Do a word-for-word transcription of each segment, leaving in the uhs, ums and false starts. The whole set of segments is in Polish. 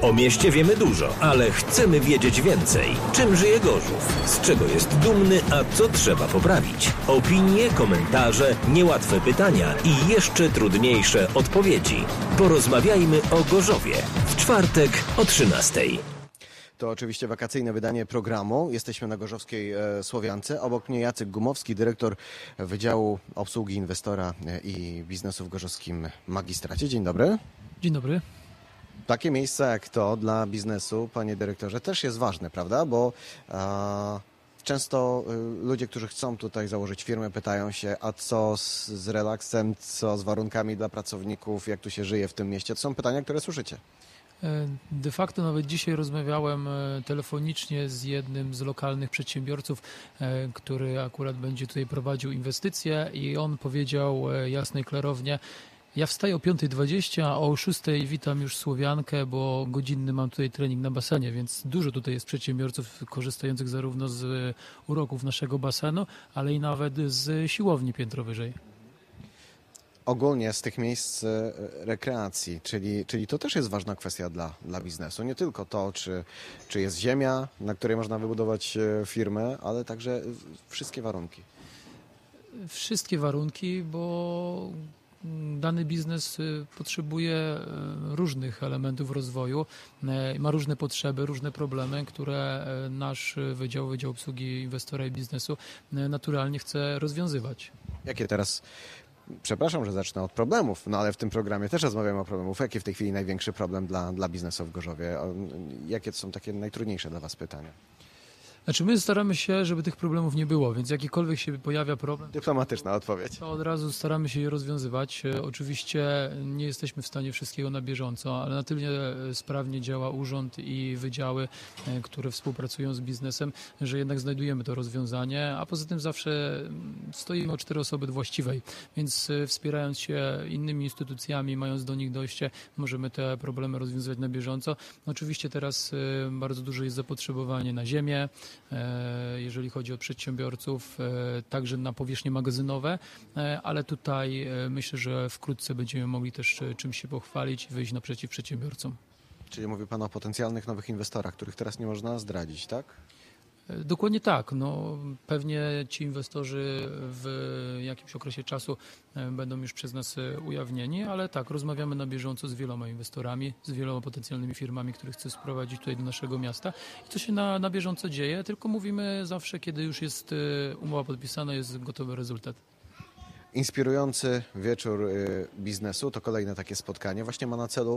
O mieście wiemy dużo, ale chcemy wiedzieć więcej. Czym żyje Gorzów? Z czego jest dumny, a co trzeba poprawić? Opinie, komentarze, niełatwe pytania i jeszcze trudniejsze odpowiedzi. Porozmawiajmy o Gorzowie. W czwartek o trzynastej. To oczywiście wakacyjne wydanie programu. Jesteśmy na gorzowskiej e, Słowiance. Obok mnie Jacek Gumowski, dyrektor Wydziału Obsługi Inwestora i Biznesu w gorzowskim magistracie. Dzień dobry. Dzień dobry. Takie miejsce jak to dla biznesu, panie dyrektorze, też jest ważne, prawda? Bo e, często e, ludzie, którzy chcą tutaj założyć firmę, pytają się, a co z, z relaksem, co z warunkami dla pracowników, jak tu się żyje w tym mieście. To są pytania, które słyszycie. De facto nawet dzisiaj rozmawiałem telefonicznie z jednym z lokalnych przedsiębiorców, który akurat będzie tutaj prowadził inwestycje i on powiedział jasno i klarownie: ja wstaję o piąta dwadzieścia, a o szóstej witam już Słowiankę, bo godzinny mam tutaj trening na basenie, więc dużo tutaj jest przedsiębiorców korzystających zarówno z uroków naszego basenu, ale i nawet z siłowni piętro wyżej. Ogólnie z tych miejsc rekreacji, czyli, czyli to też jest ważna kwestia dla, dla biznesu. Nie tylko to, czy, czy jest ziemia, na której można wybudować firmę, ale także wszystkie warunki. Wszystkie warunki, bo dany biznes potrzebuje różnych elementów rozwoju, ma różne potrzeby, różne problemy, które nasz Wydział, Wydział Obsługi Inwestora i Biznesu naturalnie chce rozwiązywać. Jakie teraz... Przepraszam, że zacznę od problemów, no ale w tym programie też rozmawiamy o problemów. Jaki w tej chwili największy problem dla, dla biznesu w Gorzowie? Jakie to są takie najtrudniejsze dla was pytania? Znaczy my staramy się, żeby tych problemów nie było, więc jakikolwiek się pojawia problem... Dyplomatyczna odpowiedź. To od razu staramy się je rozwiązywać. Oczywiście nie jesteśmy w stanie wszystkiego na bieżąco, ale na tyle sprawnie działa urząd i wydziały, które współpracują z biznesem, że jednak znajdujemy to rozwiązanie, a poza tym zawsze stoimy o cztery osoby właściwej, więc wspierając się innymi instytucjami, mając do nich dojście, możemy te problemy rozwiązywać na bieżąco. Oczywiście teraz bardzo duże jest zapotrzebowanie na ziemię, jeżeli chodzi o przedsiębiorców, także na powierzchnie magazynowe, ale tutaj myślę, że wkrótce będziemy mogli też czymś się pochwalić i wyjść naprzeciw przedsiębiorcom. Czyli mówi pan o potencjalnych nowych inwestorach, których teraz nie można zdradzić, tak? Dokładnie tak. No, pewnie ci inwestorzy w jakimś okresie czasu będą już przez nas ujawnieni, ale tak, rozmawiamy na bieżąco z wieloma inwestorami, z wieloma potencjalnymi firmami, które chcą sprowadzić tutaj do naszego miasta. I to się na, na bieżąco dzieje, tylko mówimy zawsze, kiedy już jest umowa podpisana, jest gotowy rezultat. Inspirujący wieczór biznesu to kolejne takie spotkanie. Właśnie ma na celu...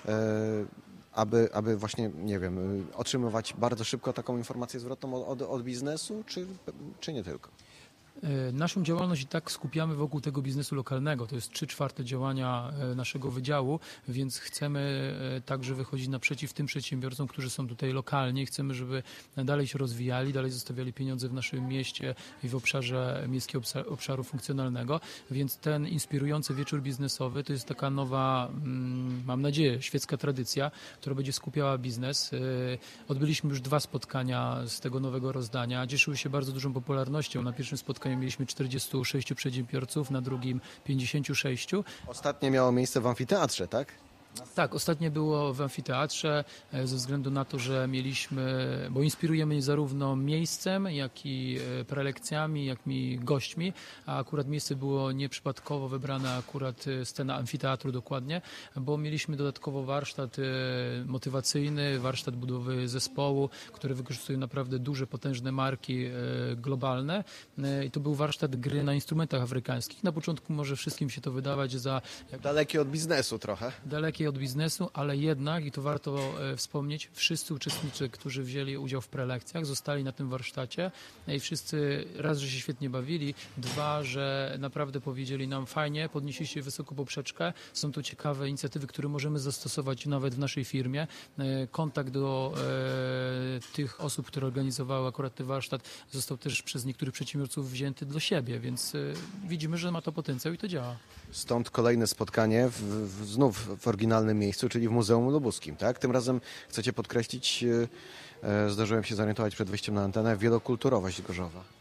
Aby, aby właśnie, nie wiem, otrzymywać bardzo szybko taką informację zwrotną od, od biznesu, czy, czy nie tylko? Naszą działalność i tak skupiamy wokół tego biznesu lokalnego. To jest trzy czwarte działania naszego wydziału, więc chcemy także wychodzić naprzeciw tym przedsiębiorcom, którzy są tutaj lokalnie. Chcemy, żeby dalej się rozwijali, dalej zostawiali pieniądze w naszym mieście i w obszarze miejskiego obszaru funkcjonalnego. Więc ten inspirujący wieczór biznesowy to jest taka nowa, mam nadzieję, świecka tradycja, która będzie skupiała biznes. Odbyliśmy już dwa spotkania z tego nowego rozdania. Cieszyły się bardzo dużą popularnością. Na pierwszym spotkaniu mieliśmy czterdziestu sześciu przedsiębiorców, na drugim pięćdziesięciu sześciu. Ostatnie miało miejsce w amfiteatrze, tak? Tak, ostatnie było w amfiteatrze ze względu na to, że mieliśmy, bo inspirujemy zarówno miejscem, jak i prelekcjami, jak i gośćmi, a akurat miejsce było nieprzypadkowo wybrane, akurat scena amfiteatru dokładnie, bo mieliśmy dodatkowo warsztat motywacyjny, warsztat budowy zespołu, który wykorzystuje naprawdę duże, potężne marki globalne i to był warsztat gry na instrumentach afrykańskich. Na początku może wszystkim się to wydawać za... Dalekie od biznesu trochę. Dalekie od biznesu, ale jednak, i to warto e, wspomnieć, wszyscy uczestnicy, którzy wzięli udział w prelekcjach, zostali na tym warsztacie i wszyscy raz, że się świetnie bawili, dwa, że naprawdę powiedzieli nam fajnie, podnieśliście wysoko poprzeczkę, są to ciekawe inicjatywy, które możemy zastosować nawet w naszej firmie. E, kontakt do e, tych osób, które organizowały akurat ten warsztat, został też przez niektórych przedsiębiorców wzięty do siebie, więc e, widzimy, że ma to potencjał i to działa. Stąd kolejne spotkanie w, w, znów w oryginalnym miejscu, czyli w Muzeum Lubuskim, tak? Tym razem chcecie podkreślić, e, zdarzyłem się zorientować przed wyjściem na antenę, wielokulturowość Gorzowa.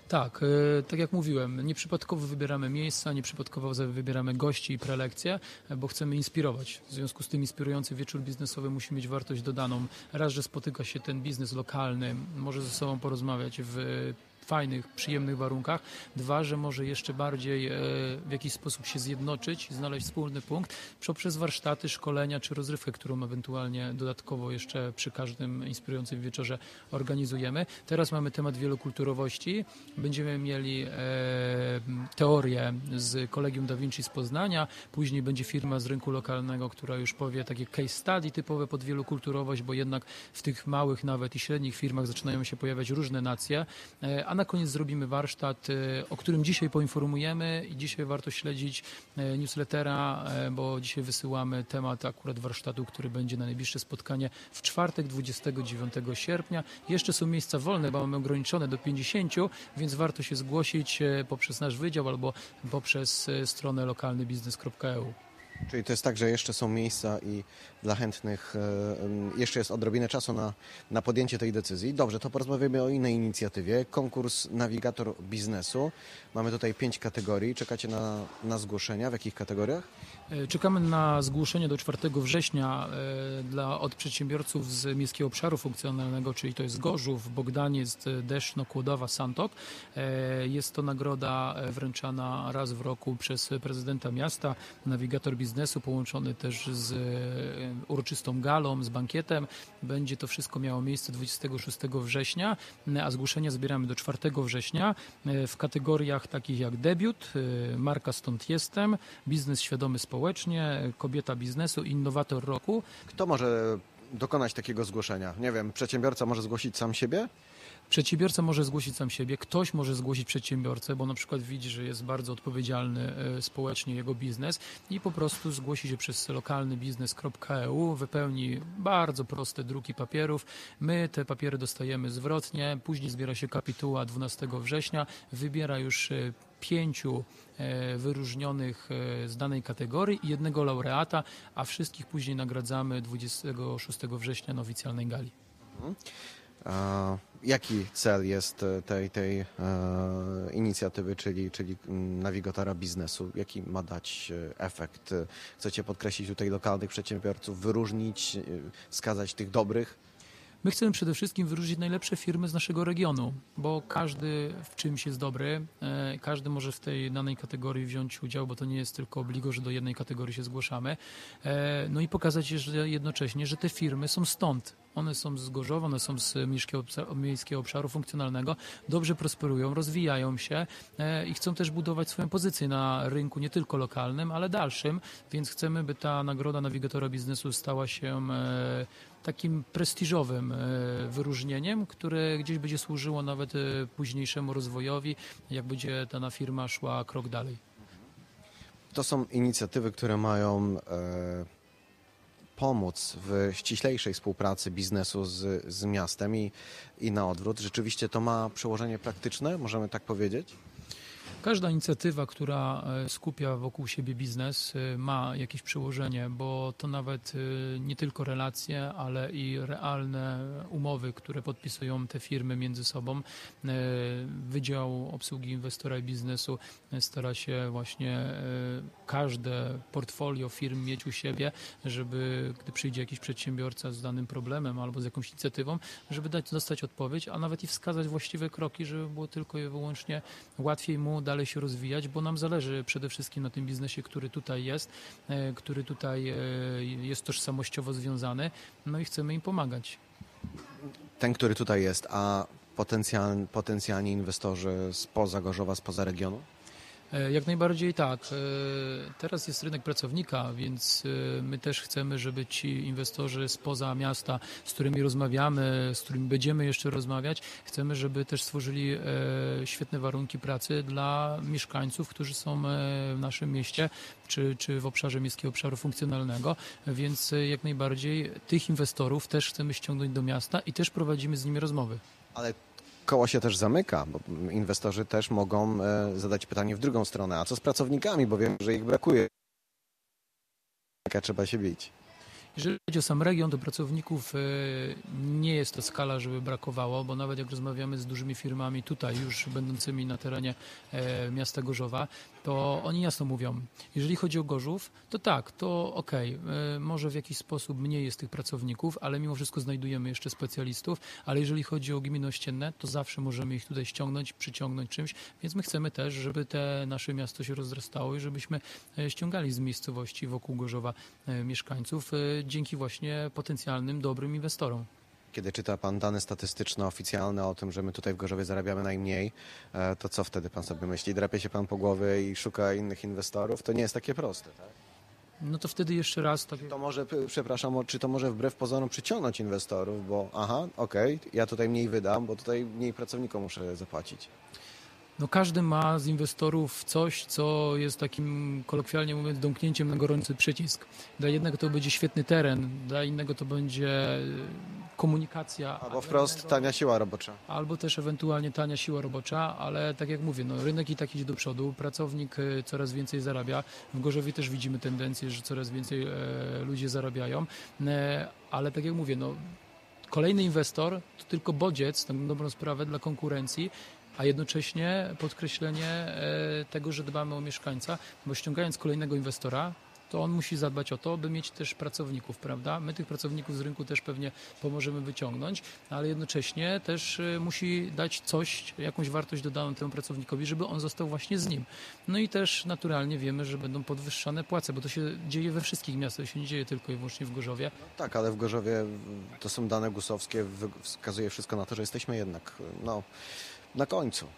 Tak, tak jak mówiłem, nieprzypadkowo wybieramy miejsca, nieprzypadkowo wybieramy gości i prelekcje, bo chcemy inspirować. W związku z tym inspirujący wieczór biznesowy musi mieć wartość dodaną. Raz, że spotyka się ten biznes lokalny, może ze sobą porozmawiać w fajnych, przyjemnych warunkach. Dwa, że może jeszcze bardziej w jakiś sposób się zjednoczyć, znaleźć wspólny punkt poprzez warsztaty, szkolenia czy rozrywkę, którą ewentualnie dodatkowo jeszcze przy każdym inspirującym wieczorze organizujemy. Teraz mamy temat wielokulturowości. Będziemy mieli e, teorię z Kolegium Da Vinci z Poznania. Później będzie firma z rynku lokalnego, która już powie takie case study typowe pod wielokulturowość, bo jednak w tych małych nawet i średnich firmach zaczynają się pojawiać różne nacje. E, a na koniec zrobimy warsztat, o którym dzisiaj poinformujemy i dzisiaj warto śledzić newslettera, bo dzisiaj wysyłamy temat akurat warsztatu, który będzie na najbliższe spotkanie w czwartek, dwudziestego dziewiątego sierpnia. Jeszcze są miejsca wolne, bo mamy ograniczone do pięćdziesięciu, więc warto się zgłosić poprzez nasz wydział albo poprzez stronę lokalny biznes kropka e u. Czyli to jest tak, że jeszcze są miejsca i dla chętnych jeszcze jest odrobinę czasu na, na podjęcie tej decyzji. Dobrze, to porozmawiamy o innej inicjatywie. Konkurs Nawigator Biznesu. Mamy tutaj pięć kategorii. Czekacie na, na zgłoszenia. W jakich kategoriach? Czekamy na zgłoszenie do czwartego września dla, od przedsiębiorców z Miejskiego Obszaru Funkcjonalnego, czyli to jest Gorzów, Bogdaniec, Deszno, Kłodawa, Santok. Jest to nagroda wręczana raz w roku przez prezydenta miasta, Nawigator Biznesu, połączony też z uroczystą galą, z bankietem. Będzie to wszystko miało miejsce dwudziestego szóstego września, a zgłoszenia zbieramy do czwartego września w kategoriach takich jak debiut, marka Stąd Jestem, biznes świadomy społecznie, kobieta biznesu, innowator roku. Kto może dokonać takiego zgłoszenia? Nie wiem, przedsiębiorca może zgłosić sam siebie? Przedsiębiorca może zgłosić sam siebie, ktoś może zgłosić przedsiębiorcę, bo na przykład widzi, że jest bardzo odpowiedzialny społecznie jego biznes i po prostu zgłosi się przez lokalny biznes kropka e u, wypełni bardzo proste druki papierów. My te papiery dostajemy zwrotnie, później zbiera się kapituła dwunastego września, wybiera już pięciu wyróżnionych z danej kategorii i jednego laureata, a wszystkich później nagradzamy dwudziestego szóstego września na oficjalnej gali. Mhm. A jaki cel jest tej, tej e, inicjatywy, czyli, czyli nawigatora biznesu? Jaki ma dać efekt? Chcecie podkreślić tutaj lokalnych przedsiębiorców, wyróżnić, wskazać tych dobrych? My chcemy przede wszystkim wyróżnić najlepsze firmy z naszego regionu, bo każdy w czymś jest dobry, każdy może w tej danej kategorii wziąć udział, bo to nie jest tylko obligo, że do jednej kategorii się zgłaszamy. No i pokazać że jednocześnie, że te firmy są stąd. One są z Gorzowa, one są z Miejskiego Obszaru Funkcjonalnego, dobrze prosperują, rozwijają się i chcą też budować swoją pozycję na rynku nie tylko lokalnym, ale dalszym, więc chcemy, by ta nagroda Nawigatora Biznesu stała się takim prestiżowym wyróżnieniem, które gdzieś będzie służyło nawet późniejszemu rozwojowi, jak będzie dana firma szła krok dalej. To są inicjatywy, które mają e, pomóc w ściślejszej współpracy biznesu z, z miastem i, i na odwrót. Rzeczywiście to ma przełożenie praktyczne, możemy tak powiedzieć? Każda inicjatywa, która skupia wokół siebie biznes, ma jakieś przełożenie, bo to nawet nie tylko relacje, ale i realne umowy, które podpisują te firmy między sobą. Wydział Obsługi Inwestora i Biznesu stara się właśnie każde portfolio firm mieć u siebie, żeby gdy przyjdzie jakiś przedsiębiorca z danym problemem albo z jakąś inicjatywą, żeby dać, dostać odpowiedź, a nawet i wskazać właściwe kroki, żeby było tylko i wyłącznie łatwiej mu dalej się rozwijać, bo nam zależy przede wszystkim na tym biznesie, który tutaj jest, który tutaj jest tożsamościowo związany, no i chcemy im pomagać. Ten, który tutaj jest, a potencjal, potencjalni inwestorzy spoza Gorzowa, spoza regionu? Jak najbardziej tak. Teraz jest rynek pracownika, więc my też chcemy, żeby ci inwestorzy spoza miasta, z którymi rozmawiamy, z którymi będziemy jeszcze rozmawiać, chcemy, żeby też stworzyli świetne warunki pracy dla mieszkańców, którzy są w naszym mieście, czy, czy w obszarze Miejskiego Obszaru Funkcjonalnego, więc jak najbardziej tych inwestorów też chcemy ściągnąć do miasta i też prowadzimy z nimi rozmowy. Ale koło się też zamyka, bo inwestorzy też mogą e, zadać pytanie w drugą stronę. A co z pracownikami, bo wiem, że ich brakuje. Jaka trzeba się bić? Jeżeli chodzi o sam region, to pracowników nie jest to skala, żeby brakowało, bo nawet jak rozmawiamy z dużymi firmami tutaj już będącymi na terenie miasta Gorzowa, to oni jasno mówią, jeżeli chodzi o Gorzów, to tak, to okej, okay, może w jakiś sposób mniej jest tych pracowników, ale mimo wszystko znajdujemy jeszcze specjalistów, ale jeżeli chodzi o gminy ościenne, to zawsze możemy ich tutaj ściągnąć, przyciągnąć czymś, więc my chcemy też, żeby te nasze miasto się rozrastało i żebyśmy ściągali z miejscowości wokół Gorzowa mieszkańców dzięki właśnie potencjalnym, dobrym inwestorom. Kiedy czyta pan dane statystyczne, oficjalne o tym, że my tutaj w Gorzowie zarabiamy najmniej, to co wtedy pan sobie myśli? Drapie się pan po głowie i szuka innych inwestorów? To nie jest takie proste, tak? No to wtedy jeszcze raz... Tak... To może, przepraszam, czy to może wbrew pozorom przyciągnąć inwestorów, bo aha, okej, okay, ja tutaj mniej wydam, bo tutaj mniej pracownikom muszę zapłacić. No każdy ma z inwestorów coś, co jest takim, kolokwialnie mówiąc, domknięciem na gorący przycisk. Dla jednego to będzie świetny teren, dla innego to będzie komunikacja. Albo wprost innego, tania siła robocza. Albo też ewentualnie tania siła robocza, ale tak jak mówię, no, rynek i tak idzie do przodu, pracownik coraz więcej zarabia. W Gorzowie też widzimy tendencję, że coraz więcej e, ludzie zarabiają, e, ale tak jak mówię, no, kolejny inwestor to tylko bodziec, tak na dobrą sprawę, dla konkurencji, a jednocześnie podkreślenie tego, że dbamy o mieszkańca, bo ściągając kolejnego inwestora, to on musi zadbać o to, by mieć też pracowników, prawda? My tych pracowników z rynku też pewnie pomożemy wyciągnąć, ale jednocześnie też musi dać coś, jakąś wartość dodaną temu pracownikowi, żeby on został właśnie z nim. No i też naturalnie wiemy, że będą podwyższane płace, bo to się dzieje we wszystkich miastach, to się nie dzieje tylko i wyłącznie w Gorzowie. Tak, ale w Gorzowie to są dane gusowskie, wskazuje wszystko na to, że jesteśmy jednak, no... na końcu.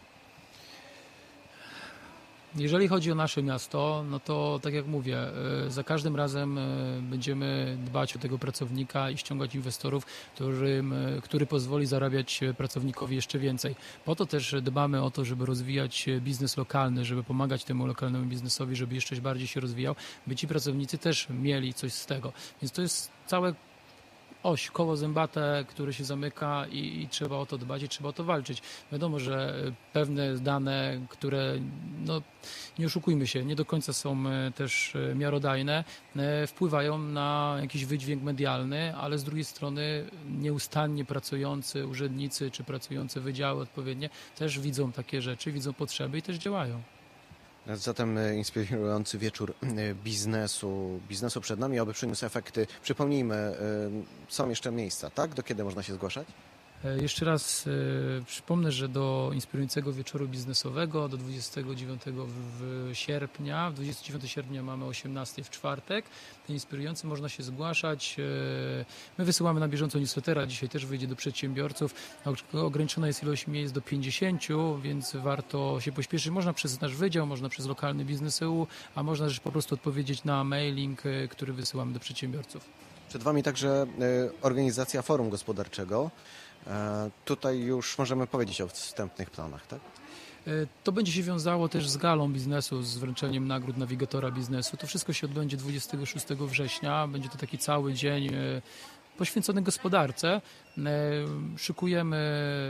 Jeżeli chodzi o nasze miasto, no to tak jak mówię, za każdym razem będziemy dbać o tego pracownika i ściągać inwestorów, którym, który pozwoli zarabiać pracownikowi jeszcze więcej. Po to też dbamy o to, żeby rozwijać biznes lokalny, żeby pomagać temu lokalnemu biznesowi, żeby jeszcze bardziej się rozwijał, by ci pracownicy też mieli coś z tego. Więc to jest całe oś, koło zębate, które się zamyka i, i trzeba o to dbać i trzeba o to walczyć. Wiadomo, że pewne dane, które, no nie oszukujmy się, nie do końca są też miarodajne, wpływają na jakiś wydźwięk medialny, ale z drugiej strony nieustannie pracujący urzędnicy czy pracujące wydziały odpowiednie też widzą takie rzeczy, widzą potrzeby i też działają. Zatem inspirujący wieczór biznesu, biznesu przed nami, aby przyniósł efekty. Przypomnijmy, są jeszcze miejsca, tak? Do kiedy można się zgłaszać? Jeszcze raz e, przypomnę, że do inspirującego wieczoru biznesowego do dwudziestego dziewiątego sierpnia, dwudziestego dziewiątego sierpnia mamy osiemnastego w czwartek. Ten inspirujący można się zgłaszać. E, my wysyłamy na bieżąco newslettera, dzisiaj też wyjdzie do przedsiębiorców. Ograniczona jest ilość miejsc do pięćdziesięciu, więc warto się pośpieszyć. Można przez nasz wydział, można przez lokalny biznes E U, a można też po prostu odpowiedzieć na mailing, który wysyłamy do przedsiębiorców. Przed Wami także organizacja forum gospodarczego. Tutaj już możemy powiedzieć o wstępnych planach, tak? To będzie się wiązało też z galą biznesu, z wręczeniem nagród nawigatora biznesu. To wszystko się odbędzie dwudziestego szóstego września. Będzie to taki cały dzień poświęcony gospodarce. Szykujemy,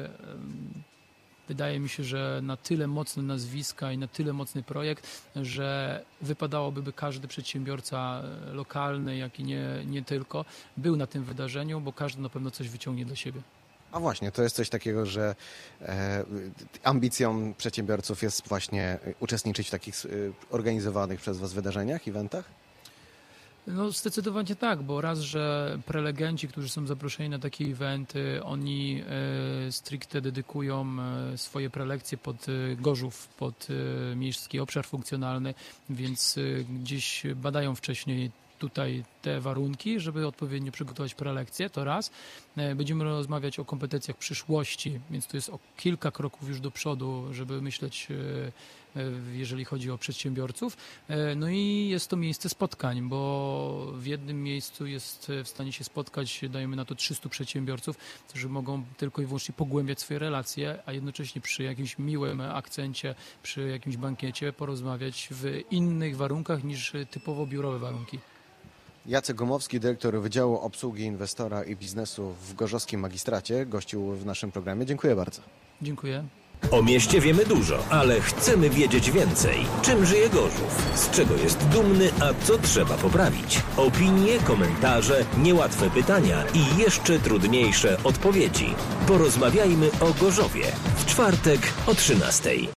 wydaje mi się, że na tyle mocne nazwiska i na tyle mocny projekt, że wypadałoby, by każdy przedsiębiorca lokalny, jak i nie, nie tylko, był na tym wydarzeniu, bo każdy na pewno coś wyciągnie dla siebie. A właśnie, to jest coś takiego, że e, ambicją przedsiębiorców jest właśnie uczestniczyć w takich e, organizowanych przez Was wydarzeniach, eventach? No zdecydowanie tak, bo raz, że prelegenci, którzy są zaproszeni na takie eventy, oni e, stricte dedykują e, swoje prelekcje pod e, Gorzów, pod e, miejski obszar funkcjonalny, więc e, gdzieś badają wcześniej tutaj te warunki, żeby odpowiednio przygotować prelekcję, to raz. Będziemy rozmawiać o kompetencjach przyszłości, więc to jest o kilka kroków już do przodu, żeby myśleć, jeżeli chodzi o przedsiębiorców. No i jest to miejsce spotkań, bo w jednym miejscu jest w stanie się spotkać, dajemy na to trzystu przedsiębiorców, którzy mogą tylko i wyłącznie pogłębiać swoje relacje, a jednocześnie przy jakimś miłym akcencie, przy jakimś bankiecie porozmawiać w innych warunkach niż typowo biurowe warunki. Jacek Gomowski, dyrektor Wydziału Obsługi Inwestora i Biznesu w Gorzowskim Magistracie, gościł w naszym programie. Dziękuję bardzo. Dziękuję. O mieście wiemy dużo, ale chcemy wiedzieć więcej. Czym żyje Gorzów? Z czego jest dumny, a co trzeba poprawić? Opinie, komentarze, niełatwe pytania i jeszcze trudniejsze odpowiedzi. Porozmawiajmy o Gorzowie w czwartek o trzynastej.